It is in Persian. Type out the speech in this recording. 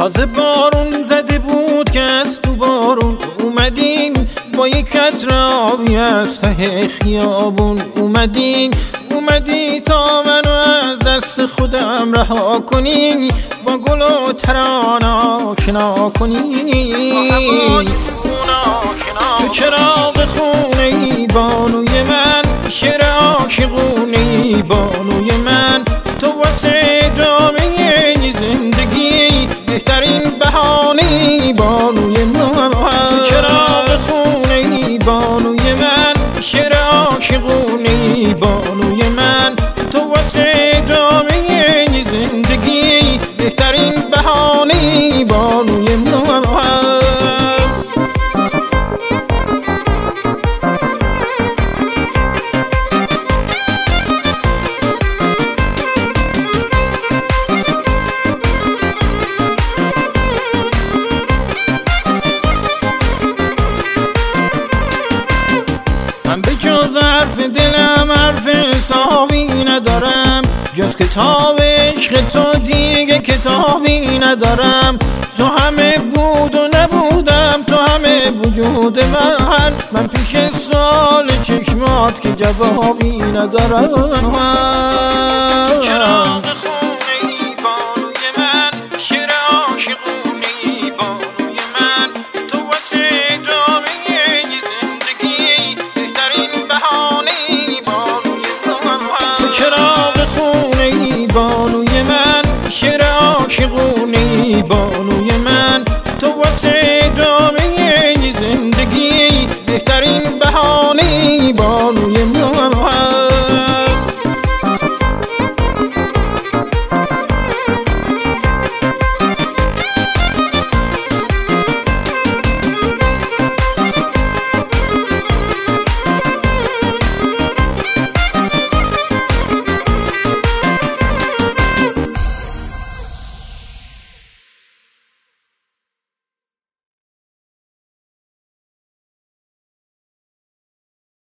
تازه بارون زده بود که از تو بارون اومدیم، با یک قطره آبی از ته خیابون اومدی تا منو از دست خودم رها کنی، با گل و ترانه آشنا کنی. تو چراغ خونه بانوی من، شعر عاشقونه بانوی من، تو واسه ادامه زندگی بهترین بهانه بانوی من. تو چراغ خونه بانوی من، شعر عاشقونه بانوی من، تو واسه ادامه زندگی بهترین بهانه بانوی من. من به جز حرف دلم حرف حسابی ندارم، جز کتاب عشق تو دیگه کتابی ندارم. تو همه بود و نبودم، تو همه وجود من پیش سوال چشمات که جوابی ندارم. چراغ خونه بانوی من، شعر عاشقونه بانوی من، تو واسه ادامه زندگی بهترین بهانه بانوی من. تو چراغ خونه بانوی من، شعر عاشقونه بانوی